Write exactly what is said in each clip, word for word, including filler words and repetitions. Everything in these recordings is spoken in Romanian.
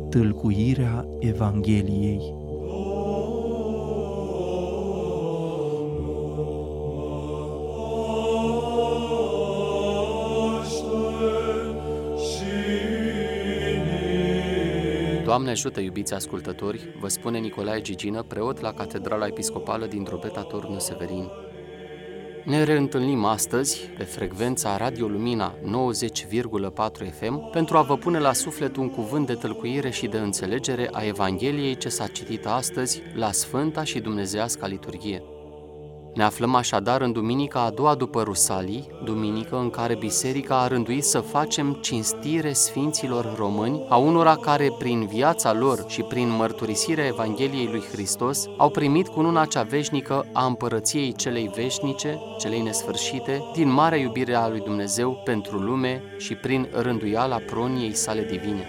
Tâlcuirea Evangheliei. Doamne ajută, iubiți ascultători, vă spune Nicolae Gigină, preot la Catedrala Episcopală din Drobeta Turnul Severin. Ne reîntâlnim astăzi pe frecvența Radio Lumina nouăzeci virgulă patru F M pentru a vă pune la suflet un cuvânt de tălcuire și de înțelegere a Evangheliei ce s-a citit astăzi la Sfânta și Dumnezeiasca Liturghie. Ne aflăm așadar în duminica a doua după Rusalii, duminică în care Biserica a rânduit să facem cinstire sfinților români, a unora care prin viața lor și prin mărturisirea Evangheliei lui Hristos au primit cununa cea veșnică a împărăției celei veșnice, celei nesfârșite, din marea iubire a lui Dumnezeu pentru lume și prin rânduiala proniei sale divine.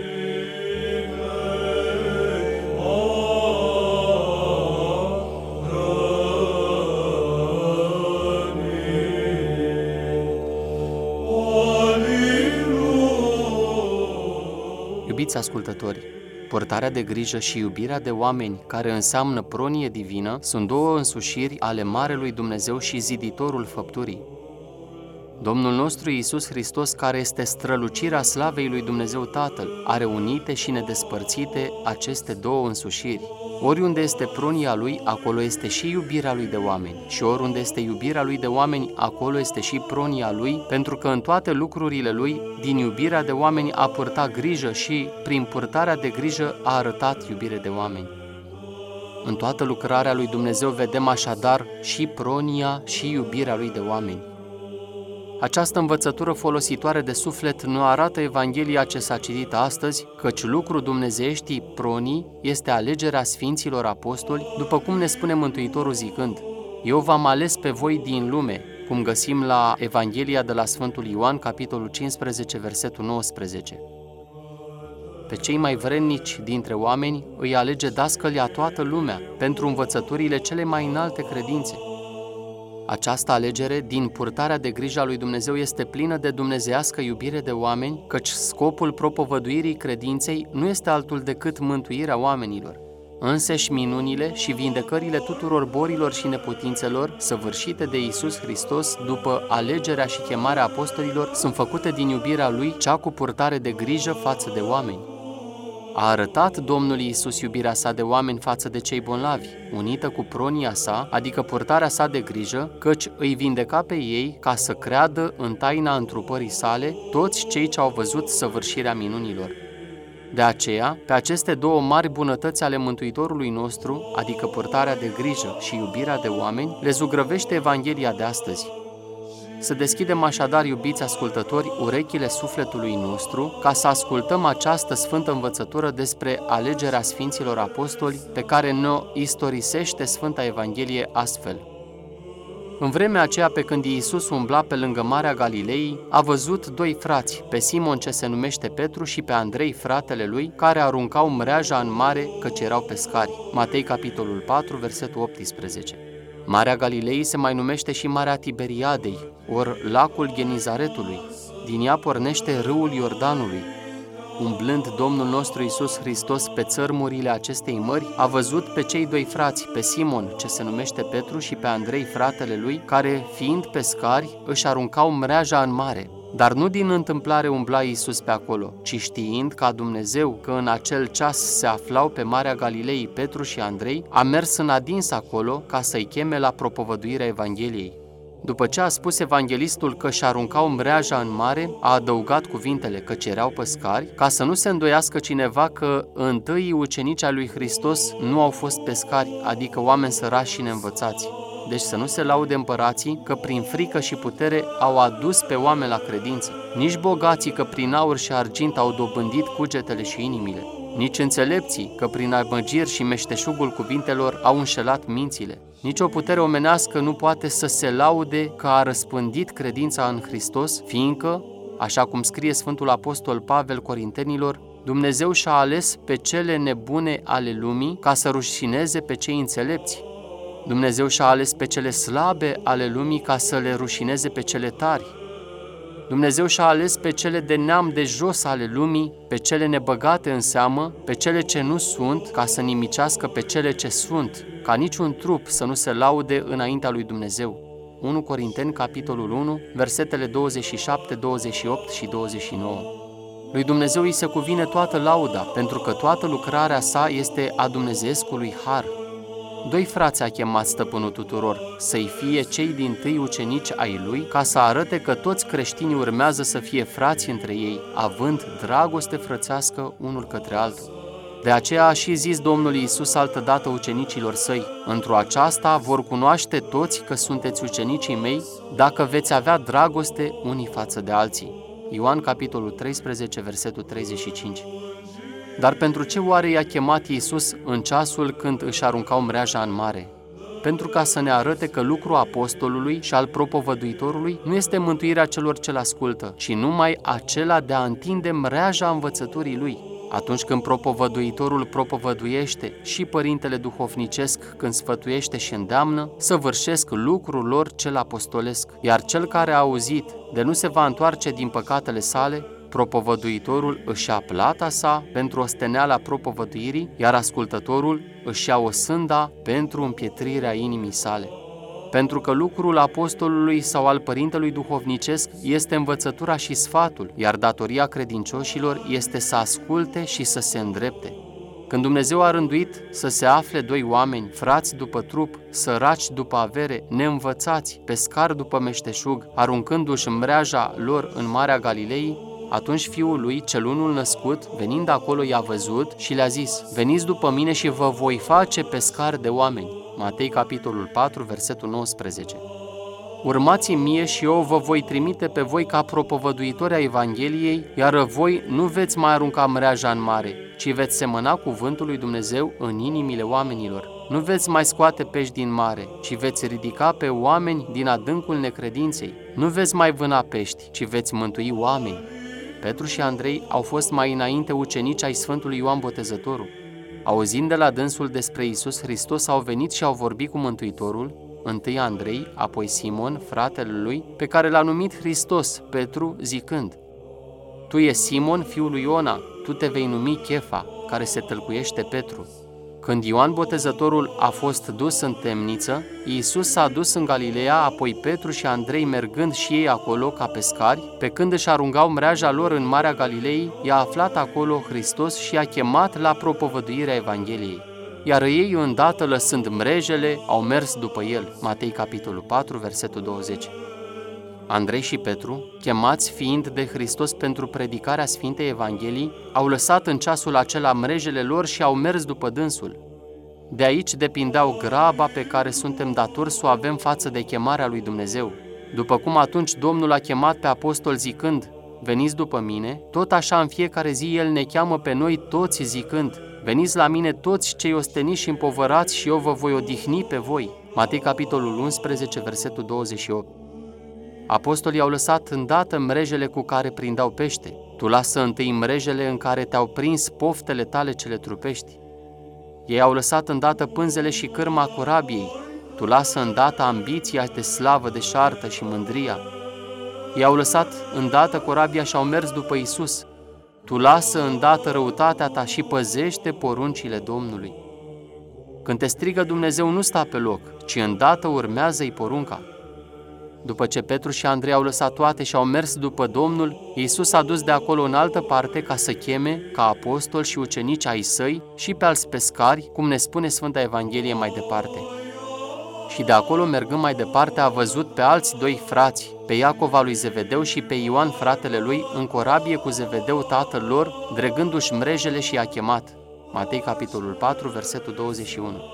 Iubiți ascultători, purtarea de grijă și iubirea de oameni, care înseamnă pronie divină, sunt două însușiri ale Marelui Dumnezeu și ziditorul făpturii. Domnul nostru Iisus Hristos, care este strălucirea slavei lui Dumnezeu Tatăl, are unite și nedespărțite aceste două însușiri. Oriunde este pronia Lui, acolo este și iubirea Lui de oameni, și oriunde este iubirea Lui de oameni, acolo este și pronia Lui, pentru că în toate lucrurile Lui, din iubirea de oameni a purtat grijă și, prin purtarea de grijă, a arătat iubire de oameni. În toată lucrarea lui Dumnezeu vedem așadar și pronia și iubirea Lui de oameni. Această învățătură folositoare de suflet nu arată Evanghelia ce s-a citit astăzi, căci lucrul dumnezeieștii pronii este alegerea Sfinților Apostoli, după cum ne spune Mântuitorul zicând: Eu v-am ales pe voi din lume, cum găsim la Evanghelia de la Sfântul Ioan, capitolul cincisprezece, versetul nouăsprezece. Pe cei mai vrednici dintre oameni îi alege dascăli a toată lumea, pentru învățăturile cele mai înalte credințe. Această alegere, din purtarea de grijă a lui Dumnezeu, este plină de dumnezeiască iubire de oameni, căci scopul propovăduirii credinței nu este altul decât mântuirea oamenilor. Însăși minunile și vindecările tuturor bolilor și neputințelor, săvârșite de Iisus Hristos după alegerea și chemarea apostolilor, sunt făcute din iubirea Lui, cea cu purtare de grijă față de oameni. A arătat Domnul Iisus iubirea sa de oameni față de cei bolnavi, unită cu pronia sa, adică purtarea sa de grijă, căci îi vindeca pe ei ca să creadă în taina întrupării sale toți cei ce au văzut săvârșirea minunilor. De aceea, pe aceste două mari bunătăți ale Mântuitorului nostru, adică purtarea de grijă și iubirea de oameni, le zugrăvește Evanghelia de astăzi. Să deschidem așadar, iubiți ascultători, urechile sufletului nostru ca să ascultăm această sfântă învățătură despre alegerea Sfinților Apostoli pe care ne-o istorisește Sfânta Evanghelie astfel. În vremea aceea, pe când Iisus umbla pe lângă Marea Galilei, a văzut doi frați, pe Simon ce se numește Petru și pe Andrei, fratele lui, care aruncau mreaja în mare căci erau pescari. Matei, capitolul patru, versetul optsprezece. Marea Galilei se mai numește și Marea Tiberiadei, ori lacul Genizaretului. Din ea pornește râul Iordanului. Umblând Domnul nostru Iisus Hristos pe țărmurile acestei mări, a văzut pe cei doi frați, pe Simon, ce se numește Petru, și pe Andrei, fratele lui, care, fiind pescari, își aruncau mreaja în mare. Dar nu din întâmplare umbla Iisus pe acolo, ci știind ca Dumnezeu că în acel ceas se aflau pe Marea Galilei Petru și Andrei, a mers în adins acolo ca să-i cheme la propovăduirea Evangheliei. După ce a spus evanghelistul că și aruncau mreaja în mare, a adăugat cuvintele căci erau pescari, ca să nu se îndoiască cineva că întâi ucenicii ai lui Hristos nu au fost pescari, adică oameni sărași și neînvățați. Deci să nu se laude împărații că prin frică și putere au adus pe oameni la credință, nici bogații că prin aur și argint au dobândit cugetele și inimile, nici înțelepții că prin amăgiri și meșteșugul cuvintelor au înșelat mințile. Nici o putere omenească nu poate să se laude că a răspândit credința în Hristos, fiindcă, așa cum scrie Sfântul Apostol Pavel Corintenilor, Dumnezeu și-a ales pe cele nebune ale lumii ca să rușineze pe cei înțelepți. Dumnezeu și-a ales pe cele slabe ale lumii ca să le rușineze pe cele tari. Dumnezeu și-a ales pe cele de neam de jos ale lumii, pe cele nebăgate în seamă, pe cele ce nu sunt, ca să nimicească pe cele ce sunt, ca niciun trup să nu se laude înaintea lui Dumnezeu. unu Corinteni, capitolul unu, versetele douăzeci și șapte, douăzeci și opt și douăzeci și nouă. Lui Dumnezeu îi se cuvine toată lauda, pentru că toată lucrarea sa este a dumnezeescului har. Doi frați a chemat stăpânul tuturor, să-i fie cei dintâi ucenici ai lui, ca să arate că toți creștinii urmează să fie frați între ei, având dragoste frățească unul către altul. De aceea a și zis Domnul Iisus altădată ucenicilor săi: într-o aceasta vor cunoaște toți că sunteți ucenicii mei, dacă veți avea dragoste unii față de alții. Ioan, capitolul treisprezece, versetul treizeci și cinci. Dar pentru ce oare i-a chemat Iisus în ceasul când își aruncau mreaja în mare? Pentru ca să ne arate că lucrul apostolului și al propovăduitorului nu este mântuirea celor ce-l ascultă, ci numai acela de a întinde mreaja învățăturii lui. Atunci când propovăduitorul propovăduiește și părintele duhovnicesc când sfătuiește și îndeamnă, săvârșesc lucrul lor cel apostolesc, iar cel care a auzit de nu se va întoarce din păcatele sale, propovăduitorul își ia plata sa pentru osteneala propovăduirii, iar ascultătorul își ia o sânda pentru împietrirea inimii sale. Pentru că lucrul apostolului sau al părintelui duhovnicesc este învățătura și sfatul, iar datoria credincioșilor este să asculte și să se îndrepte. Când Dumnezeu a rânduit să se afle doi oameni, frați după trup, săraci după avere, neînvățați, pescari după meșteșug, aruncându-și mreaja lor în Marea Galilei, atunci fiul lui, cel unul născut, venind acolo, i-a văzut și le-a zis: veniți după mine și vă voi face pescari de oameni. Matei, capitolul patru, versetul nouăsprezece. Urmați-mi mie și eu vă voi trimite pe voi ca propovăduitori a Evangheliei, iar voi nu veți mai arunca mreaja în mare, ci veți semăna cuvântul lui Dumnezeu în inimile oamenilor. Nu veți mai scoate pești din mare, ci veți ridica pe oameni din adâncul necredinței. Nu veți mai vâna pești, ci veți mântui oameni. Petru și Andrei au fost mai înainte ucenici ai Sfântului Ioan Botezătorul. Auzind de la dânsul despre Iisus Hristos, au venit și au vorbit cu Mântuitorul, întâi Andrei, apoi Simon, fratele lui, pe care l-a numit Hristos, Petru, zicând: tu ești Simon, fiul lui Iona, tu te vei numi Chefa, care se tălcuiește Petru. Când Ioan Botezătorul a fost dus în temniță, Iisus s-a dus în Galileea, apoi Petru și Andrei mergând și ei acolo ca pescari, pe când își aruncau mreaja lor în Marea Galilei, i-a aflat acolo Hristos și i-a chemat la propovăduirea Evangheliei. Iar ei, îndată lăsând mrejele, au mers după el. Matei, capitolul patru, versetul douăzeci. Andrei și Petru, chemați fiind de Hristos pentru predicarea Sfintei Evangheliei, au lăsat în ceasul acela mrejele lor și au mers după dânsul. De aici depindeau graba pe care suntem datori să o avem față de chemarea lui Dumnezeu. După cum atunci Domnul a chemat pe apostol zicând: veniți după mine, tot așa în fiecare zi El ne cheamă pe noi toți zicând: veniți la mine toți cei osteniți și împovărați și eu vă voi odihni pe voi. Matei, capitolul unsprezece, versetul douăzeci și opt. Apostolii au lăsat îndată mrejele cu care prindeau pește. Tu lasă întâi mrejele în care te-au prins poftele tale cele trupești. Ei au lăsat îndată pânzele și cârma corabiei. Tu lasă îndată ambiția de slavă, de șartă și mândria. Ei au lăsat îndată corabia și au mers după Iisus. Tu lasă îndată răutatea ta și păzește poruncile Domnului. Când te strigă Dumnezeu, nu sta pe loc, ci îndată urmează-i porunca. După ce Petru și Andrei au lăsat toate și au mers după Domnul, Iisus a dus de acolo în altă parte ca să cheme, ca apostoli și ucenici ai săi, și pe alți pescari, cum ne spune Sfânta Evanghelie mai departe. Și de acolo, mergând mai departe, a văzut pe alți doi frați, pe Iacov al lui Zevedeu și pe Ioan fratele lui, în corabie cu Zevedeu tatăl lor, dregându-și mrejele, și i-a chemat. Matei, capitolul patru, versetul douăzeci și unu.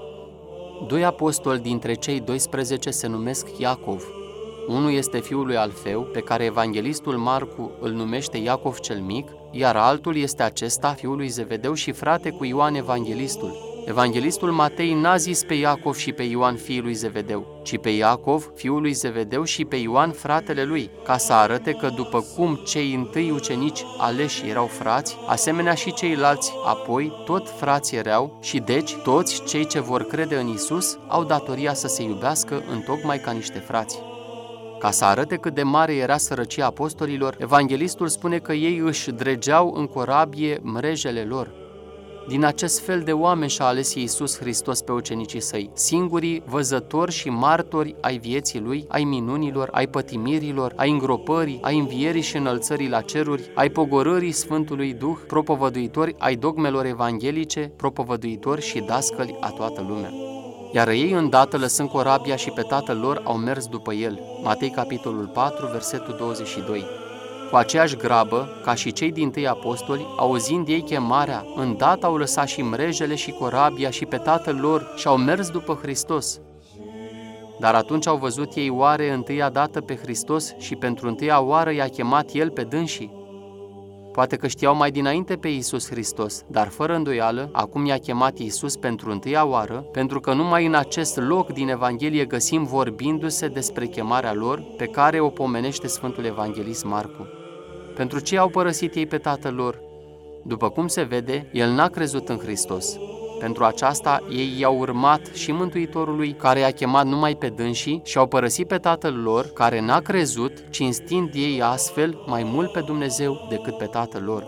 Doi apostoli dintre cei doisprezece se numesc Iacov. Unul este fiul lui Alfeu, pe care evanghelistul Marcu îl numește Iacov cel mic, iar altul este acesta, fiul lui Zevedeu și frate cu Ioan evanghelistul. Evanghelistul Matei n-a zis pe Iacov și pe Ioan fiul lui Zevedeu, ci pe Iacov, fiul lui Zevedeu, și pe Ioan fratele lui, ca să arate că după cum cei întâi ucenici aleși erau frați, asemenea și ceilalți apoi tot frați erau, și deci toți cei ce vor crede în Iisus au datoria să se iubească întocmai ca niște frați. Ca să arate cât de mare era sărăcia apostolilor, evanghelistul spune că ei își dregeau în corabie mrejele lor. Din acest fel de oameni și-a ales Iisus Hristos pe ucenicii săi, singurii văzători și martori ai vieții Lui, ai minunilor, ai pătimirilor, ai îngropării, ai învierii și înălțării la ceruri, ai pogorârii Sfântului Duh, propovăduitori ai dogmelor evanghelice, propovăduitori și dascăli a toată lumea. Iar ei îndată, lăsând corabia și pe tatăl lor, au mers după el. Matei, capitolul patru, versetul douăzeci și doi. Cu aceeași grabă, ca și cei dintâi apostoli, auzind ei chemarea, îndată au lăsat și mrejele și corabia și pe tatăl lor și au mers după Hristos. Dar atunci au văzut ei oare întâia dată pe Hristos și pentru întâia oară i-a chemat El pe dânsii? Poate că știau mai dinainte pe Iisus Hristos, dar fără îndoială, acum i-a chemat Iisus pentru întâia oară, pentru că numai în acest loc din Evanghelie găsim vorbindu-se despre chemarea lor, pe care o pomenește Sfântul Evanghelist Marcu. Pentru ce au părăsit ei pe tatăl lor? După cum se vede, el n-a crezut în Hristos. Pentru aceasta, ei i-au urmat și Mântuitorului, care i-a chemat numai pe dânsii, și au părăsit pe tatăl lor, care n-a crezut, cinstind ei astfel mai mult pe Dumnezeu decât pe tatăl lor.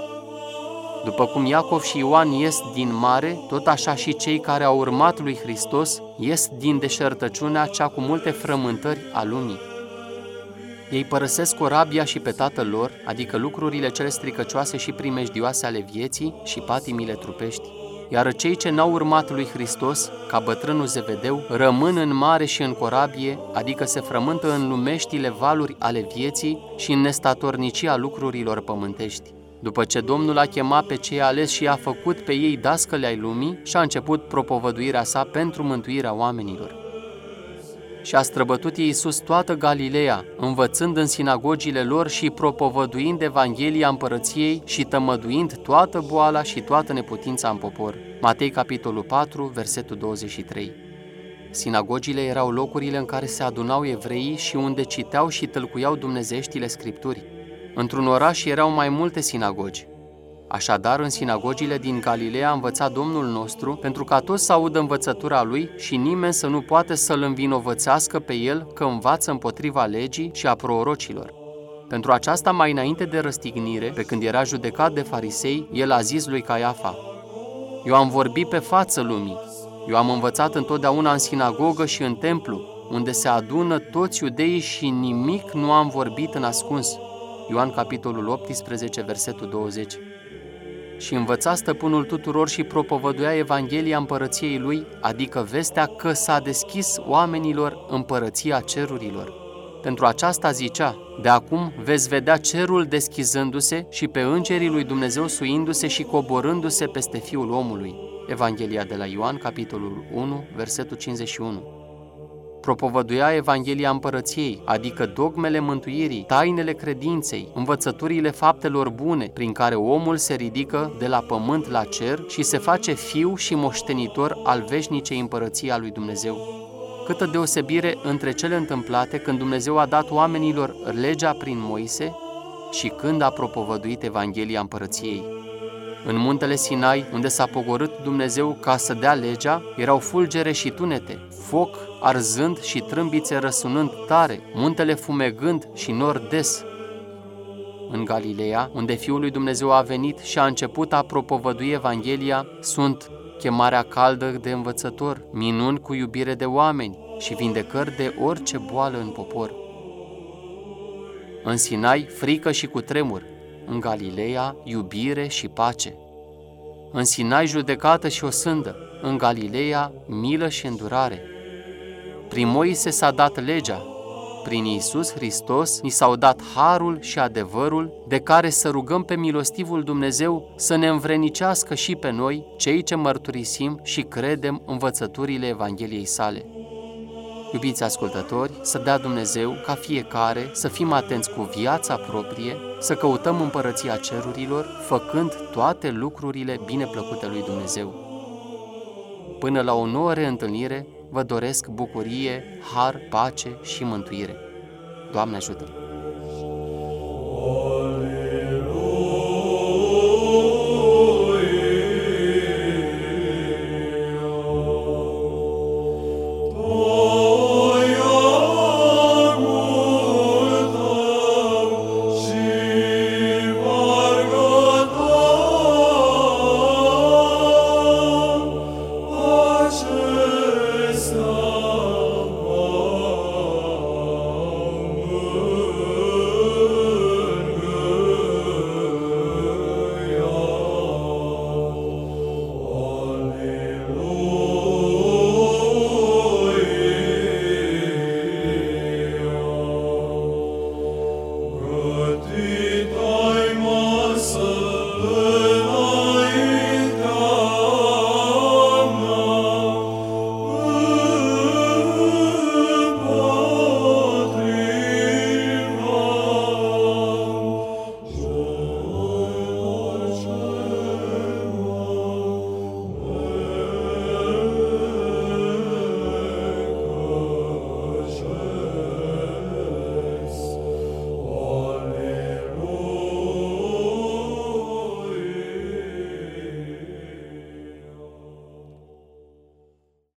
După cum Iacov și Ioan ies din mare, tot așa și cei care au urmat lui Hristos ies din deșertăciunea cea cu multe frământări a lumii. Ei părăsesc corabia și pe tatăl lor, adică lucrurile cele stricăcioase și primejdioase ale vieții și patimile trupești. Iar cei ce n-au urmat lui Hristos, ca bătrânul Zevedeu, rămân în mare și în corabie, adică se frământă în lumeștile valuri ale vieții și în nestatornicia lucrurilor pământești. După ce Domnul a chemat pe cei aleși și a făcut pe ei dascăli ai lumii, și-a început propovăduirea sa pentru mântuirea oamenilor. Și a străbătut Iisus toată Galileea, învățând în sinagogile lor și propovăduind Evanghelia Împărăției și tămăduind toată boala și toată neputința în popor. Matei, capitolul patru, versetul douăzeci și trei. Sinagogile erau locurile în care se adunau evreii și unde citeau și tâlcuiau dumnezeieștile Scripturi. Într-un oraș erau mai multe sinagogi. Așadar, în sinagogile din Galileea a învățat Domnul nostru, pentru ca toți să audă învățătura Lui și nimeni să nu poate să-L învinovățească pe El că învață împotriva legii și a prorocilor. Pentru aceasta, mai înainte de răstignire, pe când era judecat de farisei, El a zis lui Caiafa: Eu am vorbit pe față lumii, eu am învățat întotdeauna în sinagogă și în templu, unde se adună toți iudeii și nimic nu am vorbit în ascuns. Ioan, capitolul optsprezece, versetul douăzeci. Și învăța stăpânul tuturor și propovăduia Evanghelia Împărăției Lui, adică vestea că s-a deschis oamenilor împărăția cerurilor. Pentru aceasta zicea: de acum veți vedea cerul deschizându-se și pe îngerii lui Dumnezeu suindu-se și coborându-se peste Fiul omului. Evanghelia de la Ioan, capitolul unu, versetul cincizeci și unu. Propovăduia Evanghelia Împărăției, adică dogmele mântuirii, tainele credinței, învățăturile faptelor bune, prin care omul se ridică de la pământ la cer și se face fiu și moștenitor al veșnicei împărății a lui Dumnezeu. Câtă deosebire între cele întâmplate când Dumnezeu a dat oamenilor legea prin Moise și când a propovăduit Evanghelia Împărăției. În muntele Sinai, unde s-a pogorât Dumnezeu ca să dea legea, erau fulgere și tunete, foc arzând și trâmbițe răsunând tare, muntele fumegând și nor des. În Galileea, unde Fiul lui Dumnezeu a venit și a început a propovădui Evanghelia, sunt chemarea caldă de învățător, minuni cu iubire de oameni și vindecări de orice boală în popor. În Sinai, frică și cutremur, în Galileea, iubire și pace. În Sinai, judecată și osândă, în Galileea, milă și îndurare. Prin Moise s-a dat legea, prin Iisus Hristos ni s-au dat harul și adevărul, de care să rugăm pe milostivul Dumnezeu să ne învrenicească și pe noi, cei ce mărturisim și credem învățăturile Evangheliei sale. Iubiți ascultători, să dea Dumnezeu ca fiecare să fim atenți cu viața proprie, să căutăm împărăția cerurilor, făcând toate lucrurile bineplăcute lui Dumnezeu. Până la o nouă reîntâlnire, vă doresc bucurie, har, pace și mântuire. Doamne ajută!